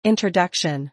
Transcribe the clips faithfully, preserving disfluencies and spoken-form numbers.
Introduction.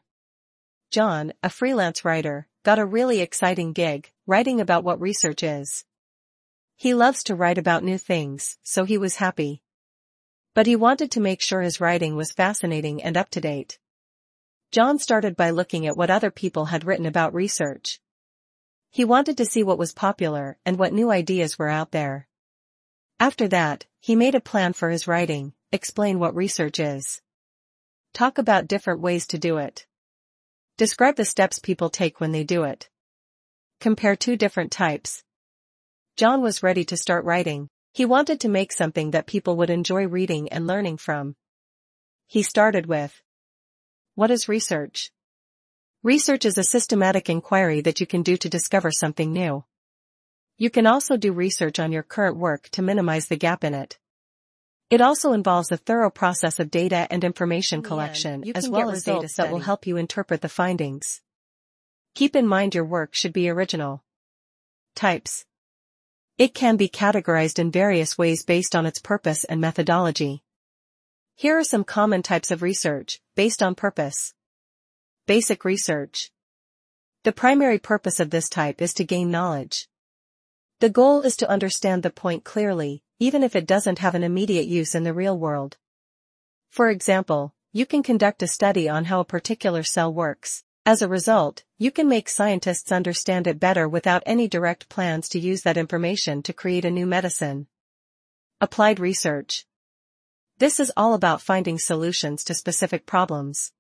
John, a freelance writer, got a really exciting gig, writing about what research is. He loves to write about new things, so he was happy. But he wanted to make sure his writing was fascinating and up-to-date. John started by looking at what other people had written about research. He wanted to see what was popular and what new ideas were out there. After that, he made a plan for his writing, explain what research is. Talk about different ways to do it. Describe the steps people take when they do it. Compare two different types. John was ready to start writing. He wanted to make something that people would enjoy reading and learning from. He started with, what is research? Research is a systematic inquiry that you can do to discover something new. You can also do research on your current work to minimize the gap in it. It also involves a thorough process of data and information collection, as well as results that will help you interpret the findings. Keep in mind your work should be original. Types. It can be categorized in various ways based on its purpose and methodology. Here are some common types of research, based on purpose. Basic research. The primary purpose of this type is to gain knowledge. The goal is to understand the point clearly, even if it doesn't have an immediate use in the real world. For example, you can conduct a study on how a particular cell works. As a result, you can make scientists understand it better without any direct plans to use that information to create a new medicine. Applied research. This is all about finding solutions to specific problems.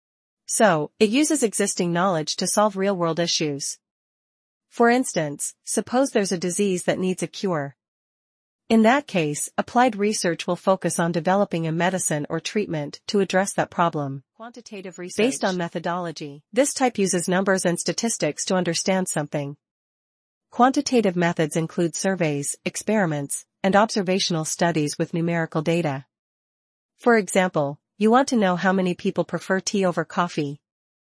So, it uses existing knowledge to solve real-world issues. For instance, suppose there's a disease that needs a cure. In that case, applied research will focus on developing a medicine or treatment to address that problem. Quantitative research. Based on methodology. This type uses numbers and statistics to understand something. Quantitative methods include surveys, experiments, and observational studies with numerical data. For example, you want to know how many people prefer tea over coffee.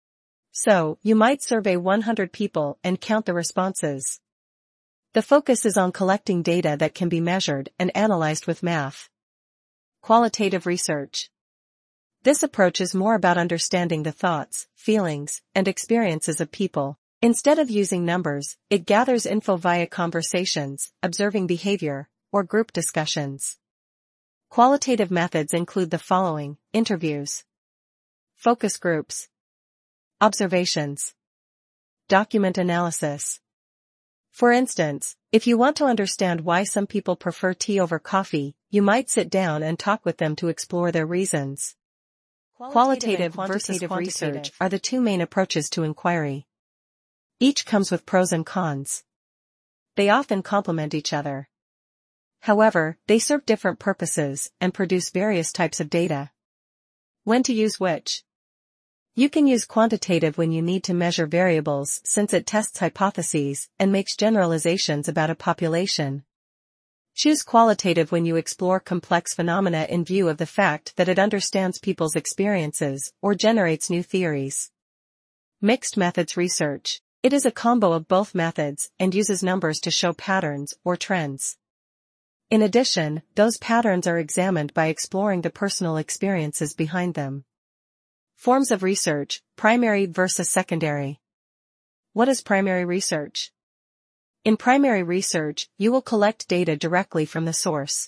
So, you might survey one hundred people and count the responses. The focus is on collecting data that can be measured and analyzed with math. Qualitative research. This approach is more about understanding the thoughts, feelings, and experiences of people. Instead of using numbers, it gathers info via conversations, observing behavior, or group discussions. Qualitative methods include the following: interviews, focus groups, observations, document analysis. For instance, if you want to understand why some people prefer tea over coffee, you might sit down and talk with them to explore their reasons. Qualitative, Qualitative versus quantitative research are the two main approaches to inquiry. Each comes with pros and cons. They often complement each other. However, they serve different purposes and produce various types of data. When to use which? You can use quantitative when you need to measure variables, since it tests hypotheses and makes generalizations about a population. Choose qualitative when you explore complex phenomena in view of the fact that it understands people's experiences or generates new theories. Mixed methods research. It is a combo of both methods and uses numbers to show patterns or trends. In addition, those patterns are examined by exploring the personal experiences behind them. Forms of research, primary versus secondary. What is primary research? In primary research, you will collect data directly from the source.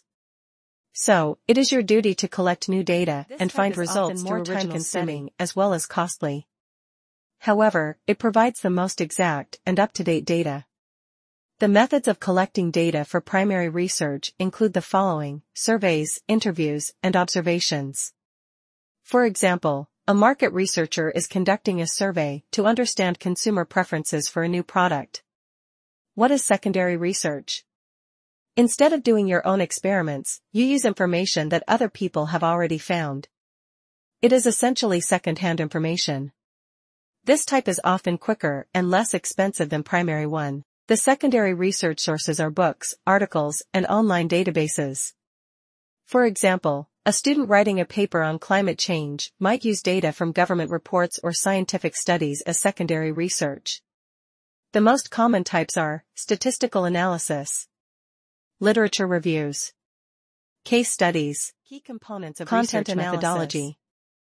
So, it is your duty to collect new data and find results more time-consuming as well as costly. However, it provides the most exact and up-to-date data. The methods of collecting data for primary research include the following: surveys, interviews, and observations. For example, a market researcher is conducting a survey to understand consumer preferences for a new product. What is secondary research? Instead of doing your own experiments, you use information that other people have already found. It is essentially second-hand information. This type is often quicker and less expensive than primary one. The secondary research sources are books, articles, and online databases. For example, a student writing a paper on climate change might use data from government reports or scientific studies as secondary research. The most common types are statistical analysis, literature reviews, case studies, key components of content analysis, methodology.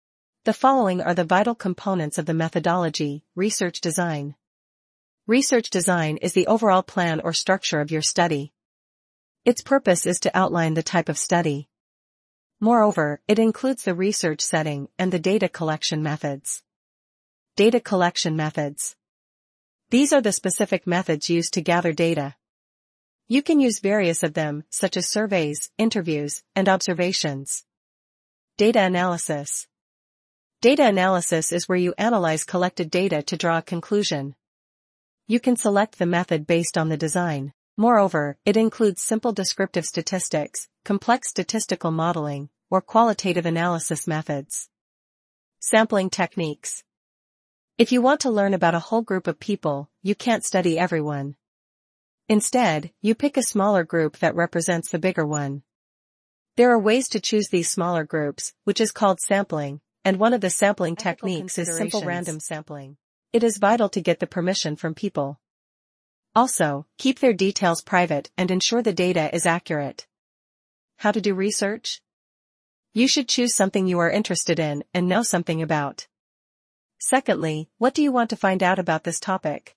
The following are the vital components of the methodology: research design. Research design is the overall plan or structure of your study. Its purpose is to outline the type of study. Moreover, it includes the research setting and the data collection methods. Data collection methods. These are the specific methods used to gather data. You can use various of them, such as surveys, interviews, and observations. Data analysis. Data analysis is where you analyze collected data to draw a conclusion. You can select the method based on the design. Moreover, it includes simple descriptive statistics, complex statistical modeling, or qualitative analysis methods. Sampling techniques. If you want to learn about a whole group of people, you can't study everyone. Instead, you pick a smaller group that represents the bigger one. There are ways to choose these smaller groups, which is called sampling, and one of the sampling techniques is simple random sampling. It is vital to get the permission from people. Also, keep their details private and ensure the data is accurate. How to do research? You should choose something you are interested in and know something about. Secondly, what do you want to find out about this topic?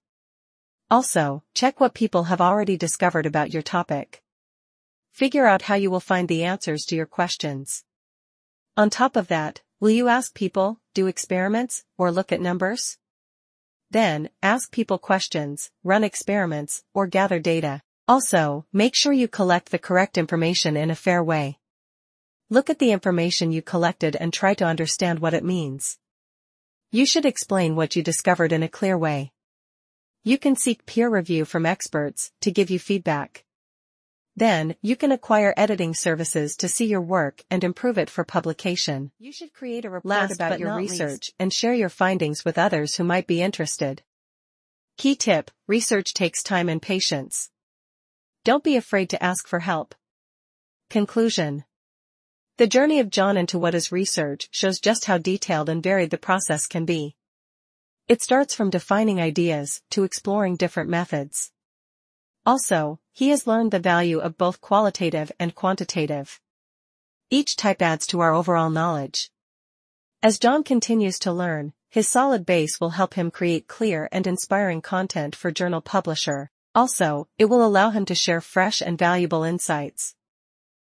Also, check what people have already discovered about your topic. Figure out how you will find the answers to your questions. On top of that, will you ask people, do experiments, or look at numbers? Then, ask people questions, run experiments, or gather data. Also, make sure you collect the correct information in a fair way. Look at the information you collected and try to understand what it means. You should explain what you discovered in a clear way. You can seek peer review from experts to give you feedback. Then, you can acquire editing services to see your work and improve it for publication. You should create a report Last about your research least. and share your findings with others who might be interested. Key tip: research takes time and patience. Don't be afraid to ask for help. Conclusion. The journey of John into what is research shows just how detailed and varied the process can be. It starts from defining ideas to exploring different methods. Also, he has learned the value of both qualitative and quantitative. Each type adds to our overall knowledge. As John continues to learn, his solid base will help him create clear and inspiring content for journal publisher. Also, it will allow him to share fresh and valuable insights.